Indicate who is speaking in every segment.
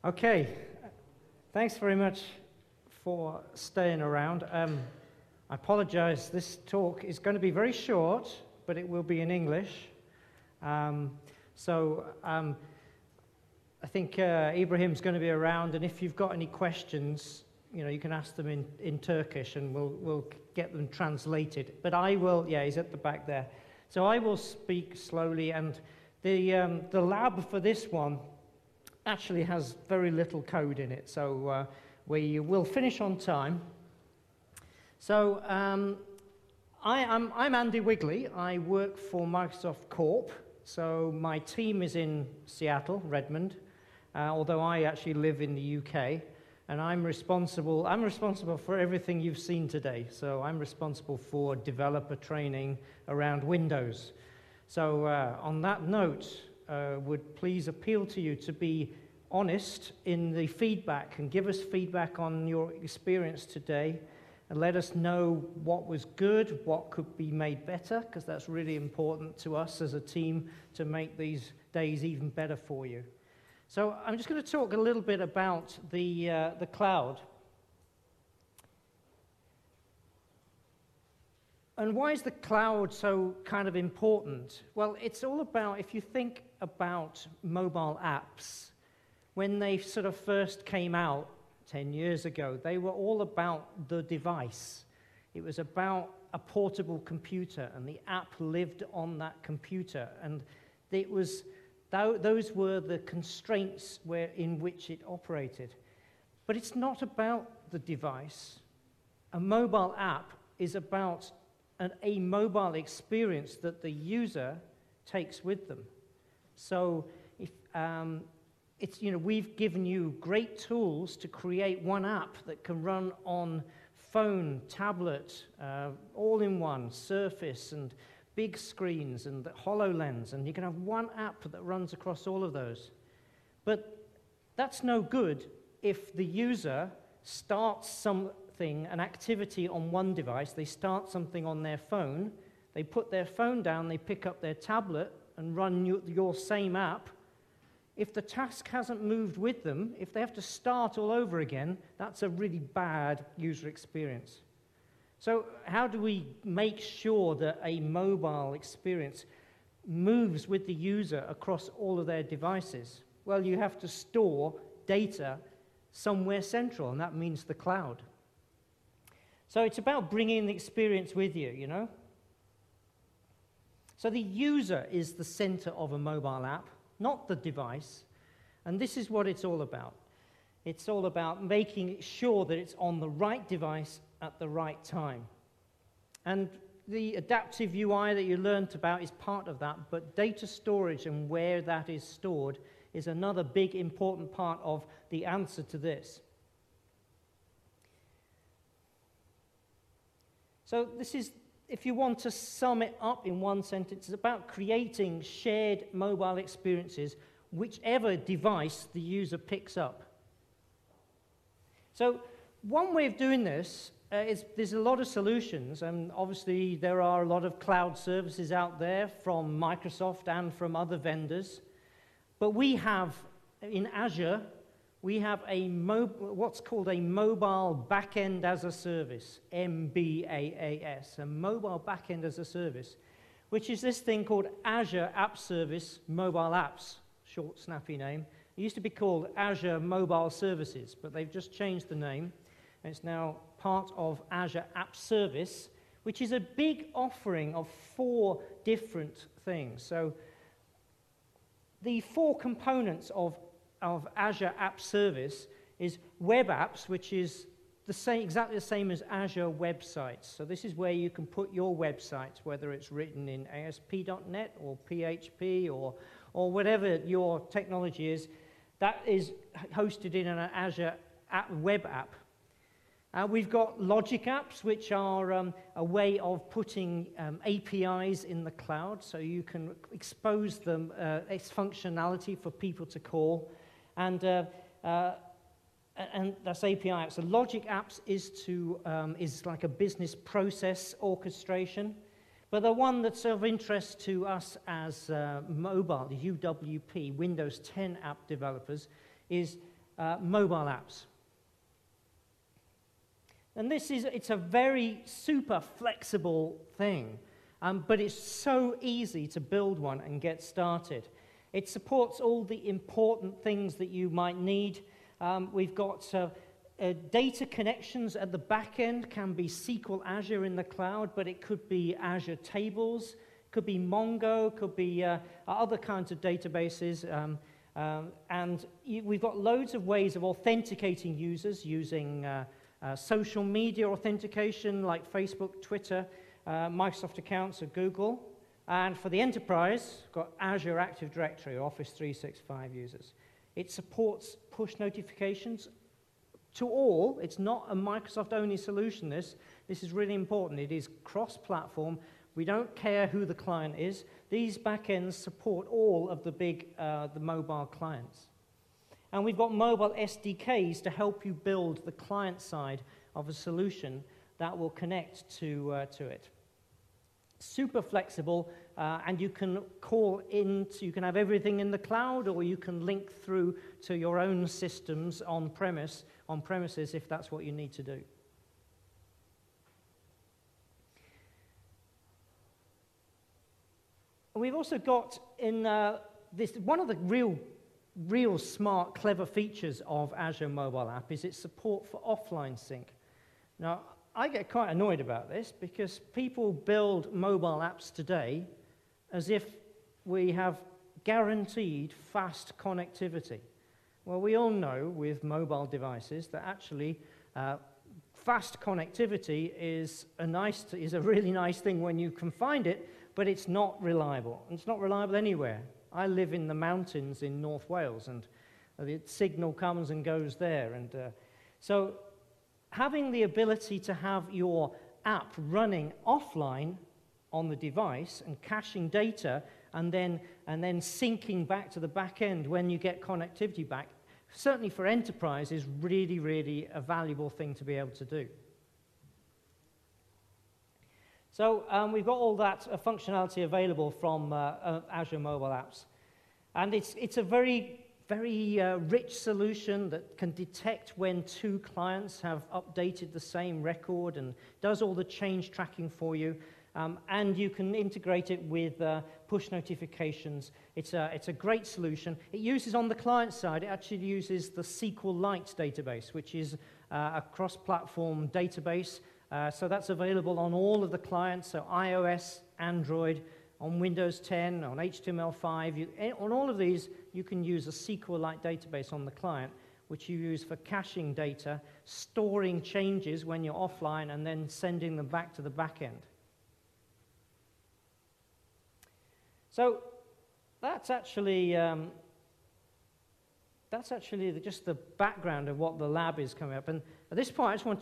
Speaker 1: Okay, thanks very much for staying around. I apologize, this talk is going to be very short, but it will be in English. I think Ibrahim's going to be around, and if you've got any questions, you can ask them in Turkish, and we'll get them translated. But I will, yeah, he's at the back there. So I will speak slowly, and the lab for this one actually has very little code in it, so we will finish on time. So I'm Andy Wigley. I work for Microsoft Corp. So my team is in Seattle, Redmond, although I actually live in the UK, and I'm responsible for everything you've seen today. So I'm responsible for developer training around Windows. So on that note, would please appeal to you to be honest in the feedback and give us feedback on your experience today, and let us know what was good, what could be made better, because that's really important to us as a team to make these days even better for you. So I'm just going to talk a little bit about the cloud. And why is the cloud so kind of important? Well, it's all about, if you think about mobile apps, when they sort of first came out 10 years ago, they were all about the device. It was about a portable computer, and the app lived on that computer. And it was, those were the constraints in which it operated. But it's not about the device. A mobile app is about a mobile experience that the user takes with them. So if we've given you great tools to create one app that can run on phone, tablet, all-in-one, Surface, and big screens, and the HoloLens, and you can have one app that runs across all of those. But that's no good if the user starts an activity on one device, they start something on their phone, they put their phone down, they pick up their tablet and run your same app. If the task hasn't moved with them, if they have to start all over again, that's a really bad user experience. So how do we make sure that a mobile experience moves with the user across all of their devices? Well, you have to store data somewhere central, and that means the cloud. So it's about bringing the experience with you, So the user is the center of a mobile app, not the device. And this is what it's all about. It's all about making sure that it's on the right device at the right time. And the adaptive UI that you learned about is part of that, but data storage and where that is stored is another big important part of the answer to this. So this is, if you want to sum it up in one sentence, it's about creating shared mobile experiences whichever device the user picks up. So one way of doing this is there's a lot of solutions, and obviously there are a lot of cloud services out there from Microsoft and from other vendors. But we have, in Azure, we have what's called a mobile backend as a service, MBaaS, a mobile backend as a service, which is this thing called Azure App Service Mobile Apps, short, snappy name. It used to be called Azure Mobile Services, but they've just changed the name. And it's now part of Azure App Service, which is a big offering of 4 different things. So the 4 components of Azure App Service is web apps, which is exactly the same as Azure websites. So this is where you can put your websites, whether it's written in ASP.NET or PHP or whatever your technology is. That is hosted in an Azure web app. We've got logic apps, which are a way of putting APIs in the cloud, so you can expose them, its functionality for people to call. And that's API apps. So logic apps is like a business process orchestration. But the one that's of interest to us as mobile, UWP, Windows 10 app developers, is mobile apps. And it's a very super flexible thing, but it's so easy to build one and get started. It supports all the important things that you might need. We've got data connections at the back end, can be SQL Azure in the cloud, but it could be Azure Tables, could be Mongo, could be other kinds of databases. We've got loads of ways of authenticating users using social media authentication like Facebook, Twitter, Microsoft accounts or Google. And for the enterprise, we've got Azure Active Directory, Office 365 users. It supports push notifications to all. It's not a Microsoft-only solution, this is really important. It is cross-platform. We don't care who the client is. These backends support all of the big, the mobile clients. And we've got mobile SDKs to help you build the client side of a solution that will connect to it. Super flexible, and you can call you can have everything in the cloud, or you can link through to your own systems on premises if that's what you need to do. We've also got in one of the real smart, clever features of Azure Mobile App is its support for offline sync. Now, I get quite annoyed about this because people build mobile apps today as if we have guaranteed fast connectivity. Well, we all know with mobile devices that actually fast connectivity is a really nice thing when you can find it, but it's not reliable. And it's not reliable anywhere. I live in the mountains in North Wales, and the signal comes and goes there. And so having the ability to have your app running offline on the device and caching data and then syncing back to the back end when you get connectivity back, certainly for enterprise, is really, really a valuable thing to be able to do. So we've got all that functionality available from Azure Mobile Apps. And it's a very, very rich solution that can detect when two clients have updated the same record and does all the change tracking for you. And you can integrate it with push notifications. It's a great solution. It uses, on the client side, it actually uses the SQLite database, which is a cross-platform database. So that's available on all of the clients, so iOS, Android, on Windows 10, on HTML5. On all of these, you can use a SQLite database on the client, which you use for caching data, storing changes when you're offline, and then sending them back to the back end. So that's actually just the background of what the lab is coming up. And at this point, I just want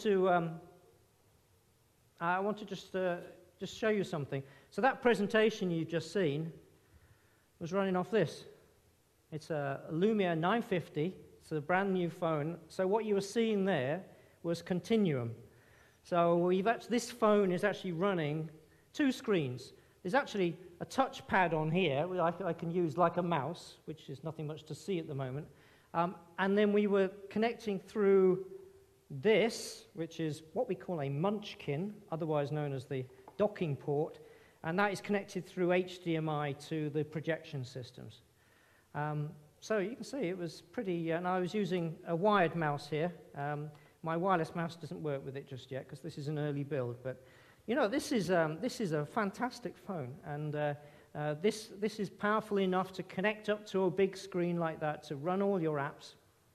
Speaker 1: to just show you something. So that presentation you've just seen was running off this. It's a Lumia 950. It's a brand new phone. So what you were seeing there was Continuum. So this phone is actually running two screens. There's actually a touchpad on here I can use like a mouse, which is nothing much to see at the moment. And then we were connecting through this, which is what we call a Munchkin, otherwise known as the docking port, and that is connected through HDMI to the projection systems. So you can see it was pretty, and I was using a wired mouse here. My wireless mouse doesn't work with it just yet because this is an early build, but you know, this is a fantastic phone, and this is powerful enough to connect up to a big screen like that to run all your apps.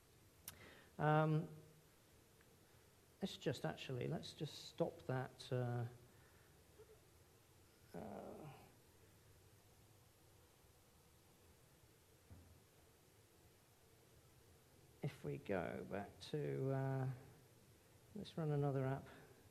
Speaker 1: Let's just stop that. If we go back to, let's run another app.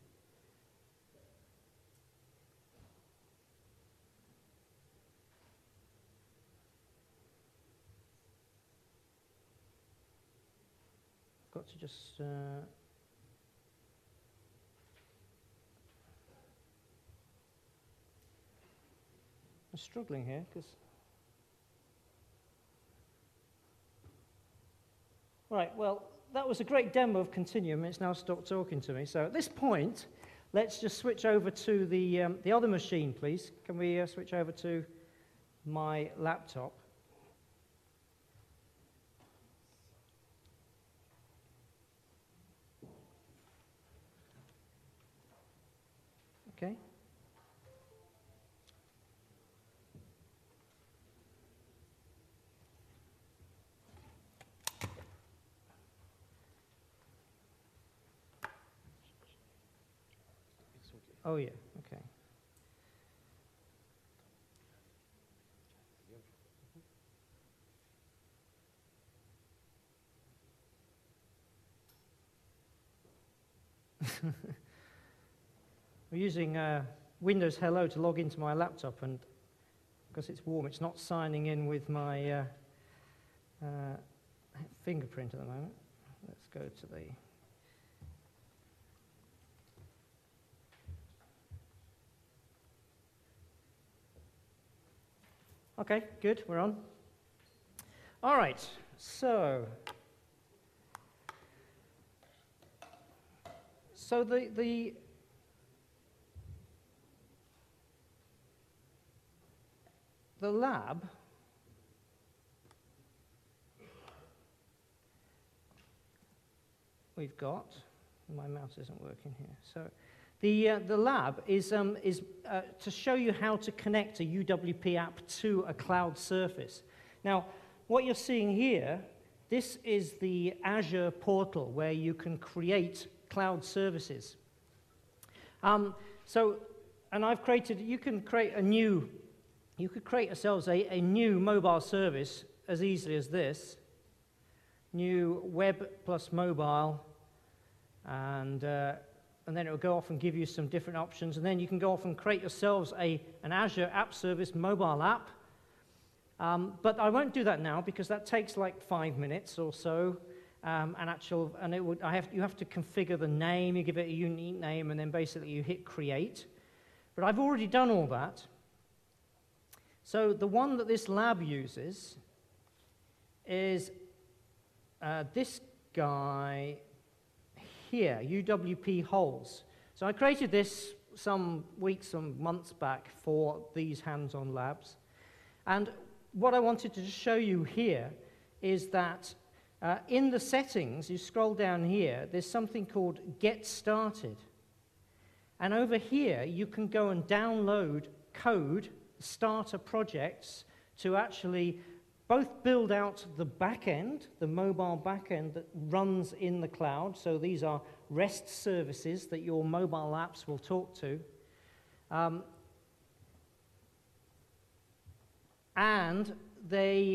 Speaker 1: Got to just I'm struggling here because Right, well, that was a great demo of Continuum. It's now stopped talking to me. So at this point, let's just switch over to the other machine, please. Can we switch over to my laptop? Okay. Oh, yeah, okay. We're using Windows Hello to log into my laptop, and because it's warm, it's not signing in with my fingerprint at the moment. Let's go to the... Okay, good, we're on. All right, so the lab we've got, my mouse isn't working here. So the lab is to show you how to connect a UWP app to a cloud surface. Now, what you're seeing here, this is the Azure portal where you can create cloud services. And I've created, you could create yourselves a new mobile service as easily as this. New web plus mobile, and then it will go off and give you some different options, and then you can go off and create yourselves an Azure App Service mobile app. But I won't do that now because that takes like 5 minutes or so, you have to configure the name, you give it a unique name, and then basically you hit create. But I've already done all that. So the one that this lab uses is this guy here, UWP Holes. So I created this some weeks, some months back for these hands-on labs. And what I wanted to show you here is that in the settings, you scroll down here, there's something called Get Started. And over here, you can go and download code, starter projects, to actually both build out the backend, the mobile backend that runs in the cloud. So these are REST services that your mobile apps will talk to. And they,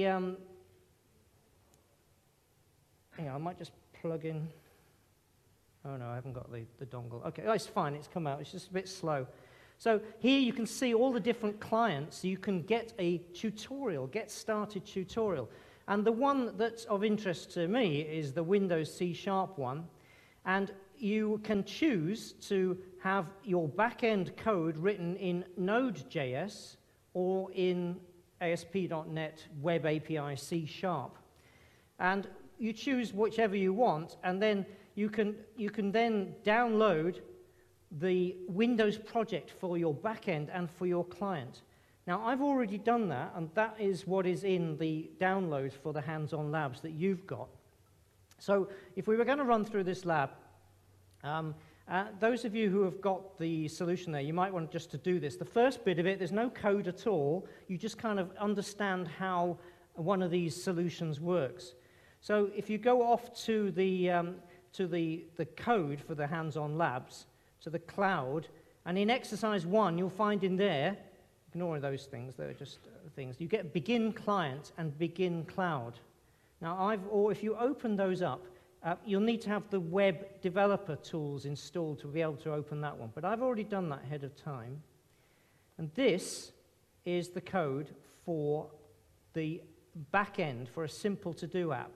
Speaker 1: I might just plug in. Oh no, I haven't got the dongle. Okay, oh, it's fine, it's come out. It's just a bit slow. So here you can see all the different clients. You can get a tutorial, get started tutorial. And the one that's of interest to me is the Windows C# one. And you can choose to have your back-end code written in Node.js or in ASP.NET Web API C#. And you choose whichever you want, and then you can then download the Windows project for your backend and for your client. Now, I've already done that, and that is what is in the download for the hands-on labs that you've got. So if we were going to run through this lab, those of you who have got the solution there, you might want just to do this. The first bit of it, there's no code at all. You just kind of understand how one of these solutions works. So if you go off to the code for the hands-on labs, to the cloud, and in exercise 1, you'll find in there, ignore those things, they're just things, you get begin client and begin cloud. Now, if you open those up, you'll need to have the web developer tools installed to be able to open that one, but I've already done that ahead of time. And this is the code for the back end for a simple to-do app.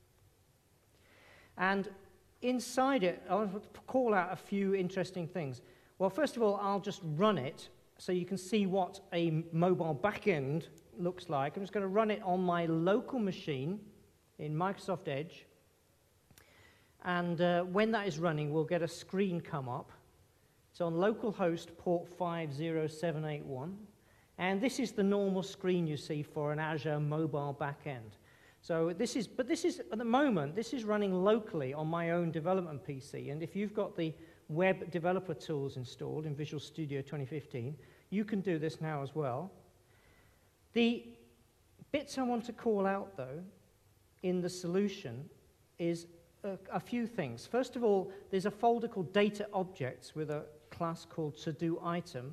Speaker 1: And inside it, I'll call out a few interesting things. Well, first of all, I'll just run it so you can see what a mobile backend looks like. I'm just going to run it on my local machine in Microsoft Edge. And when that is running, we'll get a screen come up. It's on localhost port 50781. And this is the normal screen you see for an Azure mobile backend. So at the moment, this is running locally on my own development PC. And if you've got the web developer tools installed in Visual Studio 2015, you can do this now as well. The bits I want to call out, though, in the solution is a few things. First of all, there's a folder called Data Objects with a class called ToDoItem.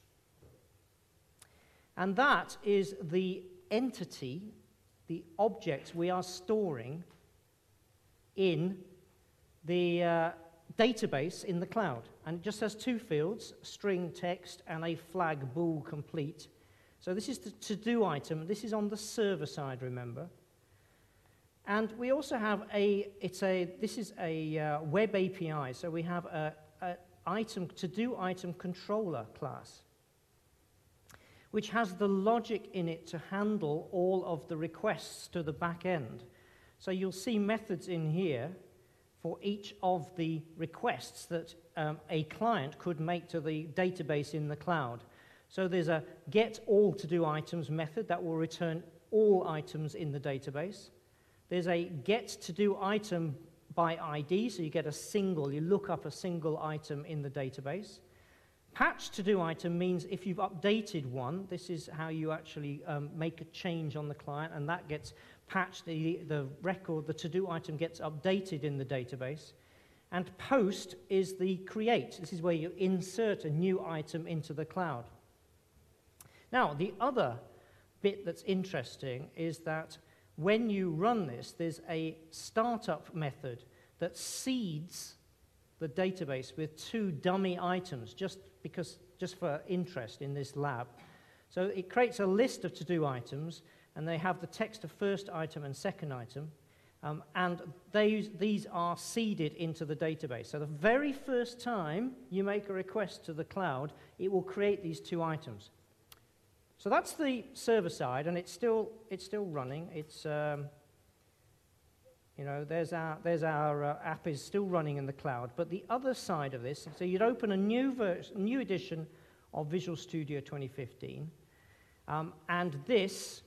Speaker 1: And that is the entity, the object we are storing in the database in the cloud. And it just has two fields, string text and a flag bool complete. So this is the ToDoItem. This is on the server side, remember. And we also have this is a web API. So we have a ToDoItem controller class, which has the logic in it to handle all of the requests to the back end. So you'll see methods in here for each of the requests that a client could make to the database in the cloud. So there's a get all ToDoItems method that will return all items in the database. There's a get ToDoItem by ID, so you look up a single item in the database. Patch ToDoItem means if you've updated one, this is how you actually make a change on the client, and that gets patched, the record, the ToDoItem gets updated in the database. And post is the create. This is where you insert a new item into the cloud. Now, the other bit that's interesting is that when you run this, there's a startup method that seeds the database with two dummy items, just for interest in this lab. So it creates a list of ToDoItems, and they have the text of first item and second item, and these are seeded into the database. So the very first time you make a request to the cloud, it will create these two items. So that's the server side, and it's still running. It's there's our app is still running in the cloud. But the other side of this, so you'd open a new edition of Visual Studio 2015, and this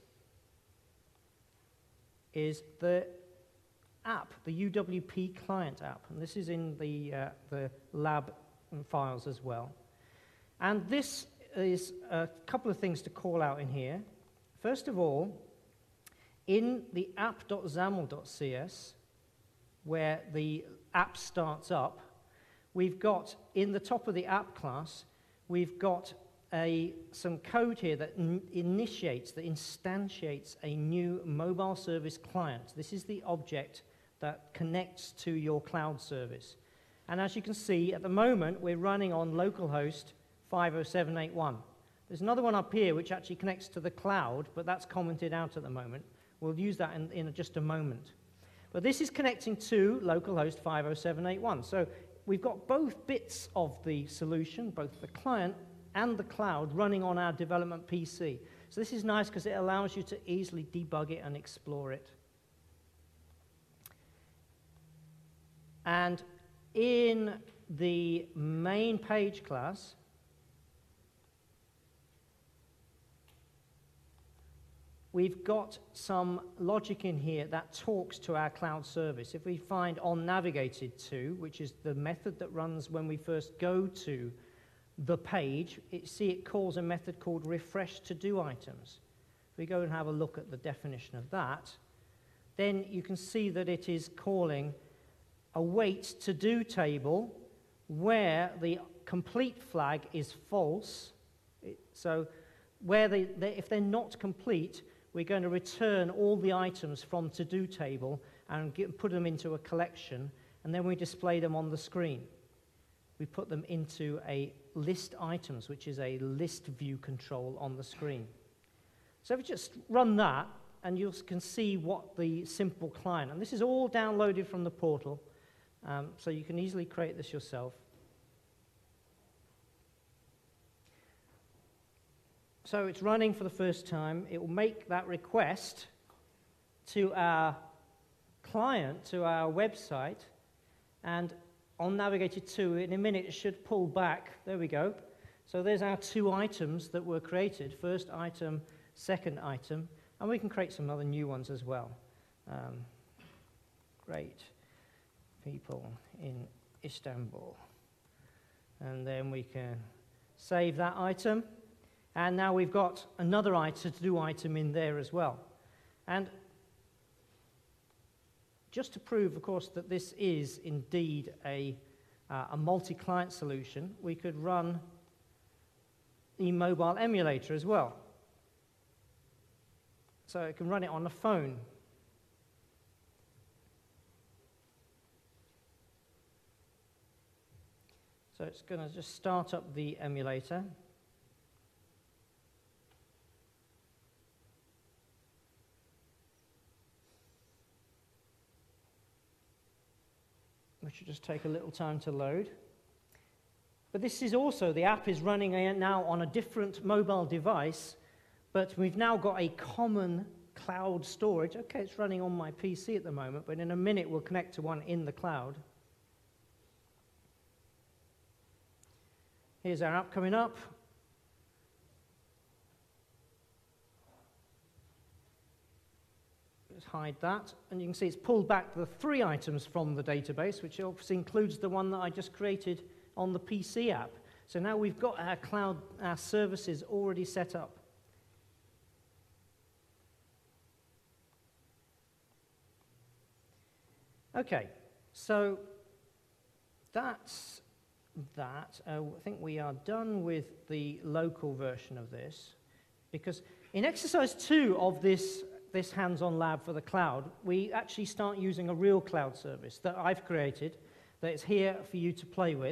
Speaker 1: is the app, the UWP client app, and this is in the lab files as well. And this is a couple of things to call out in here. First of all, in the app.xaml.cs, where the app starts up, we've got, in the top of the app class, we've got some code here that instantiates a new mobile service client. This is the object that connects to your cloud service. And as you can see, at the moment, we're running on localhost 50781. There's another one up here which actually connects to the cloud, but that's commented out at the moment. We'll use that in just a moment. But this is connecting to localhost 50781. So we've got both bits of the solution, both the client and the cloud, running on our development PC. So this is nice because it allows you to easily debug it and explore it. And in the main page class, we've got some logic in here that talks to our cloud service. If we find onNavigated to, which is the method that runs when we first go to the page, it calls a method called refresh ToDoItems. If we go and have a look at the definition of that, then you can see that it is calling await ToDo table where the complete flag is false. So if they're not complete, we're going to return all the items from ToDo table and put them into a collection, and then we display them on the screen. We put them into a list items, which is a list view control on the screen. So if we just run that, and you can see what the simple client, and this is all downloaded from the portal, so you can easily create this yourself. So it's running for the first time. It will make that request to our client, to our website, And on Navigator 2, in a minute, it should pull back. There we go. So there's our 2 items that were created, first item, second item, and we can create some other new ones as well. Great people in Istanbul. And then we can save that item. And now we've got another to-do item in there as well. And just to prove, of course, that this is indeed a multi-client solution, we could run the mobile emulator as well. So it can run it on the phone. So it's going to just start up the emulator. Which should just take a little time to load. But this is also, the app is running now on a different mobile device, but we've now got a common cloud storage. Okay, it's running on my PC at the moment, but in a minute we'll connect to one in the cloud. Here's our app coming up. Let's hide that, and you can see it's pulled back the 3 items from the database, which obviously includes the one that I just created on the PC app. So now we've got our cloud, our services already set up. Okay, so that's that. I think we are done with the local version of this, because in exercise 2 of this hands-on lab for the cloud, we actually start using a real cloud service that I've created, that is here for you to play with.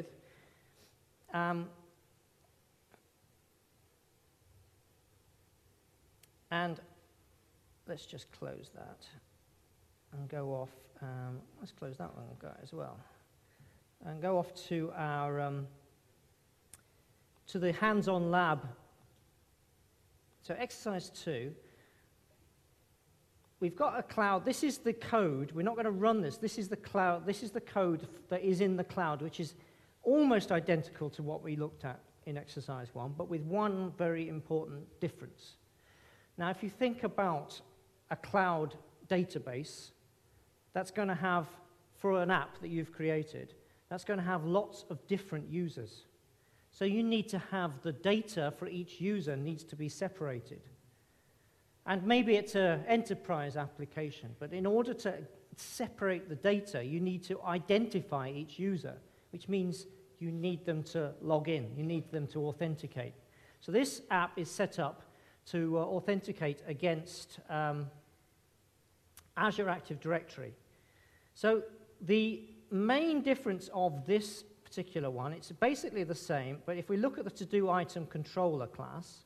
Speaker 1: And let's just close that and go off. Let's close that one as well, and go off to our to the hands-on lab. So exercise 2. We've got a cloud. This is the code. We're not going to run this. This is the cloud. This is the code that is in the cloud, which is almost identical to what we looked at in exercise 1, but with one very important difference. Now, if you think about a cloud database, that's going to have, for an app that you've created, that's going to have lots of different users. So you need to have the data for each user needs to be separated. And maybe it's an enterprise application, but in order to separate the data, you need to identify each user, which means you need them to log in, you need them to authenticate. So this app is set up to authenticate against Azure Active Directory. So the main difference of this particular one, it's basically the same, but if we look at the to-do item controller class,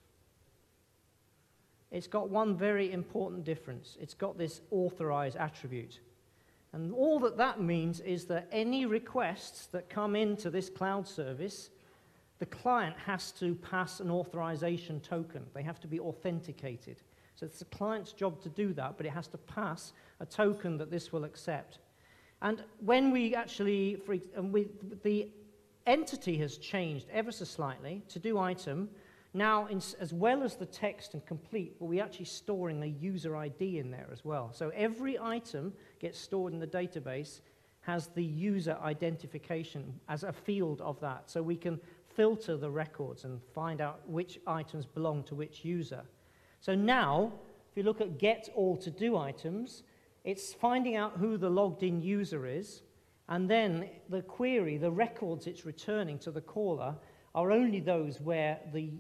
Speaker 1: it's got one very important difference. It's got this authorize attribute. And all that means is that any requests that come into this cloud service, the client has to pass an authorization token. They have to be authenticated. So it's the client's job to do that, but it has to pass a token that this will accept. And when we actually, the entity has changed ever so slightly. To-do item, now, as well as the text and complete, we're actually storing a user ID in there as well. So every item gets stored in the database, has the user identification as a field of that. So we can filter the records and find out which items belong to which user. So now, if you look at get all to-do items, it's finding out who the logged in user is, and then the query, the records it's returning to the caller, are only those where the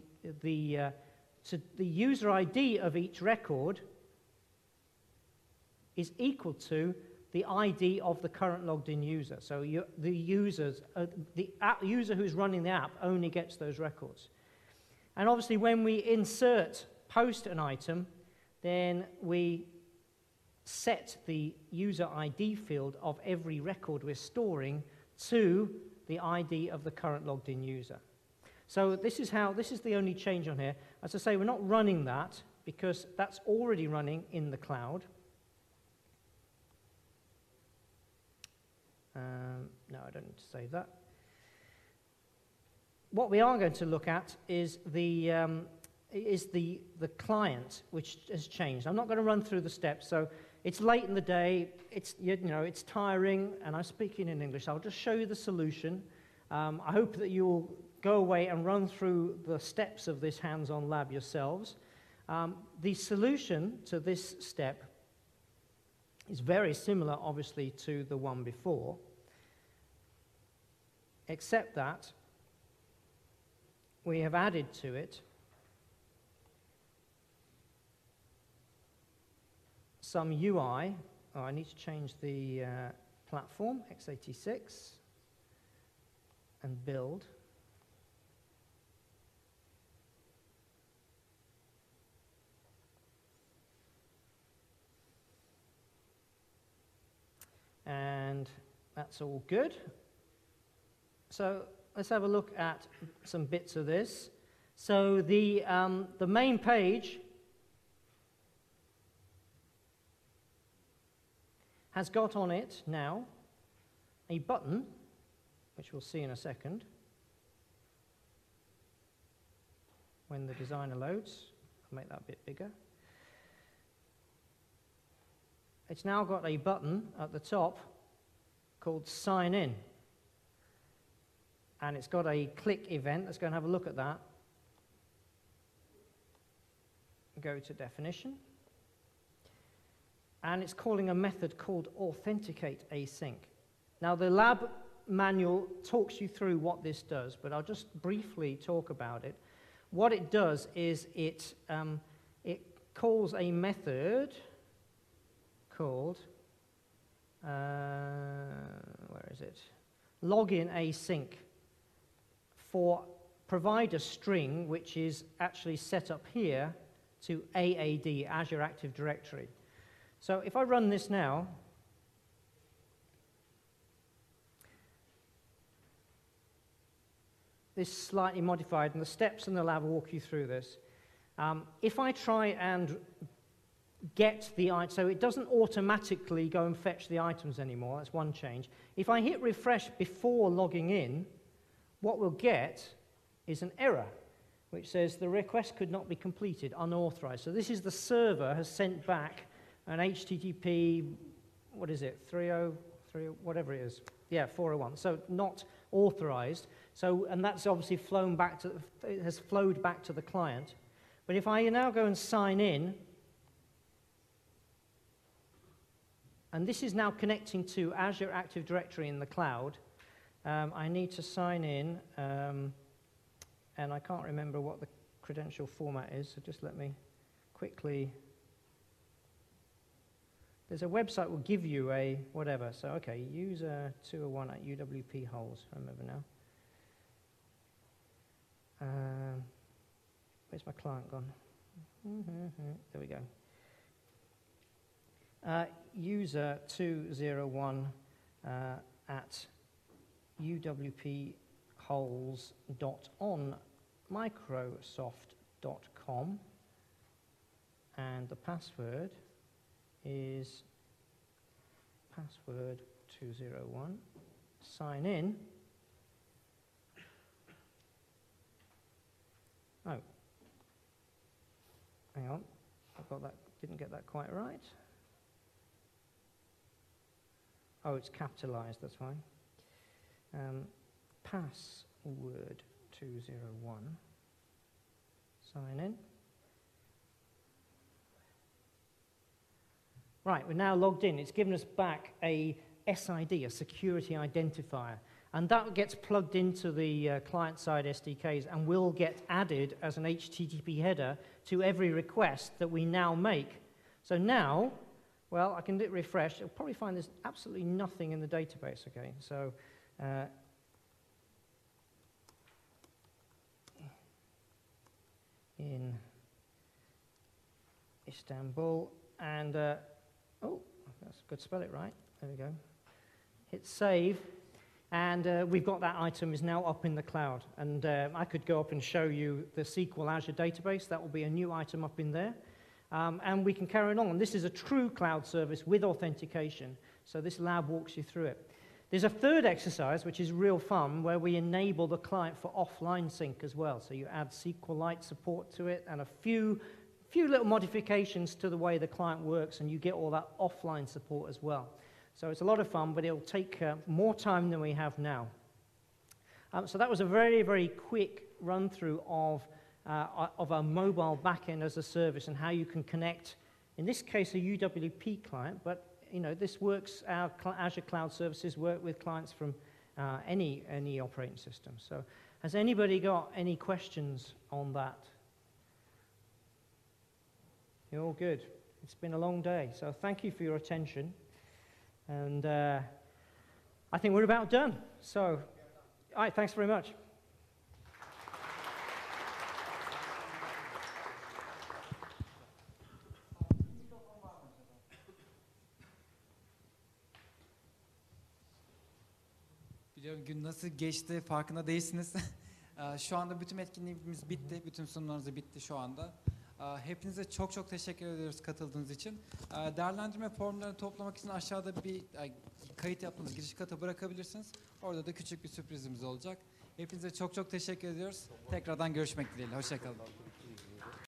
Speaker 1: user ID of each record is equal to the ID of the current logged in user. So the user who's running the app only gets those records. And obviously when we post an item, then we set the user ID field of every record we're storing to the ID of the current logged in user. So this is the only change on here. As I say, we're not running that because that's already running in the cloud. No, I don't need to save that. What we are going to look at is the client, which has changed. I'm not going to run through the steps. So it's late in the day. It's it's tiring, and I'm speaking in English. I'll just show you the solution. I hope that you will go away and run through the steps of this hands-on lab yourselves. The solution to this step is very similar, obviously, to the one before, except that we have added to it some UI. Oh, I need to change the platform, x86, and build. And that's all good. So let's have a look at some bits of this. So the main page has got on it now a button, which we'll see in a second when the designer loads. I'll make that a bit bigger. It's now got a button at the top called Sign In. And it's got a click event. Let's go and have a look at that. Go to definition. And it's calling a method called authenticate async. Now, the lab manual talks you through what this does, but I'll just briefly talk about it. What it does is it calls a method called, where is it? Login async for provider string, which is actually set up here to AAD, Azure Active Directory. So if I run this now, this is slightly modified, and the steps in the lab will walk you through this. If I try and get the item, so it doesn't automatically go and fetch the items anymore, that's one change. If I hit refresh before logging in, what we'll get is an error, which says the request could not be completed, unauthorized. So this is the server has sent back an HTTP, what is it, 303, whatever it is. Yeah, 401, so not authorized. So, and that's obviously flown back to, it has flowed back to the client. But if I now go and sign in, and this is now connecting to Azure Active Directory in the cloud. I need to sign in, and I can't remember what the credential format is, so just let me quickly. There's a website that will give you a whatever. So, okay, user 201 at UWP holes, I remember now. Where's my client gone? There we go. User 201 at uwpholes.onmicrosoft.com, and the password is password 201. Sign in. Oh, hang on, I've got that. Didn't get that quite right. Oh, it's capitalized, that's why. Password 201. Sign in. Right, we're now logged in. It's given us back a SID, a security identifier. And that gets plugged into the client-side SDKs and will get added as an HTTP header to every request that we now make. So now, well, I can hit refresh. You'll probably find there's absolutely nothing in the database, okay? So in Istanbul, and oh, that's good, spell it right. There we go. Hit save, and we've got that item is now up in the cloud. And I could go up and show you the SQL Azure database. That will be a new item up in there. And we can carry on. And this is a true cloud service with authentication. So this lab walks you through it. There's a third exercise, which is real fun, where we enable the client for offline sync as well. So you add SQLite support to it and a few little modifications to the way the client works, and you get all that offline support as well. So it's a lot of fun, but it'll take more time than we have now. So that was a very, very quick run-through of our mobile backend as a service and how you can connect, in this case, a UWP client, but you know, this works, our Azure Cloud Services work with clients from any operating system. So has anybody got any questions on that? You're all good. It's been a long day, so thank you for your attention. And I think we're about done. So, all right, thanks very much.
Speaker 2: Biliyorum gün nasıl geçti farkında değilsiniz. Şu anda bütün etkinliğimiz bitti, bütün sunumlarımız bitti şu anda. Hepinize çok çok teşekkür ediyoruz katıldığınız için. Değerlendirme formlarını toplamak için aşağıda bir kayıt yaptığınız giriş kata bırakabilirsiniz. Orada da küçük bir sürprizimiz olacak. Hepinize çok çok teşekkür ediyoruz. Tekrardan görüşmek dileğiyle. Hoşça kalın.